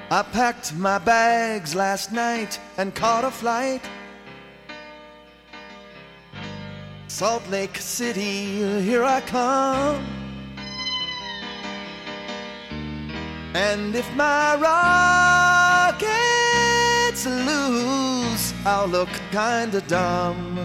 I packed my bags last night and caught a flight. Salt Lake City, here I come. And if my rockets lose, I'll look kinda dumb.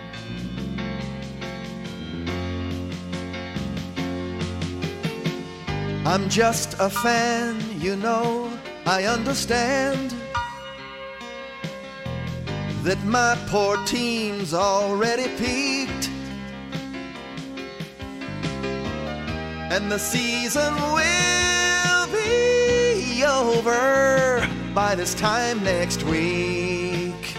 I'm just a fan, you know, I understand that my poor team's already peaked, and the season will be over by this time next week.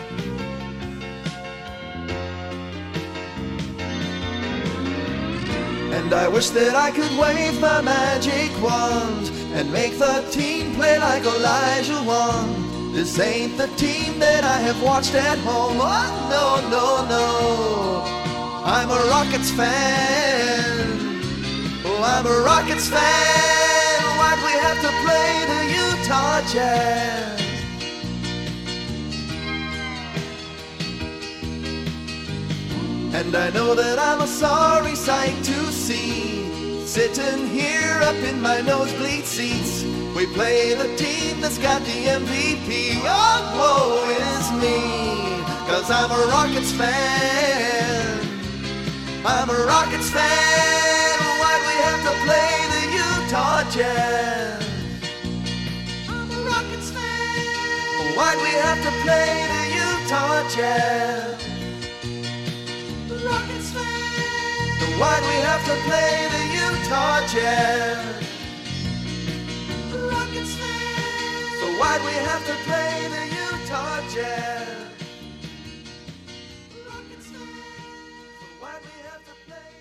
And I wish that I could wave my magic wand and make the team play like Elijah won. This ain't the team that I have watched at home. Oh, no, no, no. I'm a Rockets fan. Oh, I'm a Rockets fan. Why'd we have to play the Utah Jazz? And I know that I'm a sorry sight to see, sitting here up in my nosebleed seats. We play the team that's got the MVP. Oh, woe is me, 'cause I'm a Rockets fan. I'm a Rockets fan. Why'd we have to play the Utah Jazz? I'm a Rockets fan. Why'd we have to play the Utah Jazz? Rockets fan. Why'd we have to play the Utah Jazz? Rockets fan. So why'd we have to play the Utah Jazz? Rockets fan. So why'd we have to play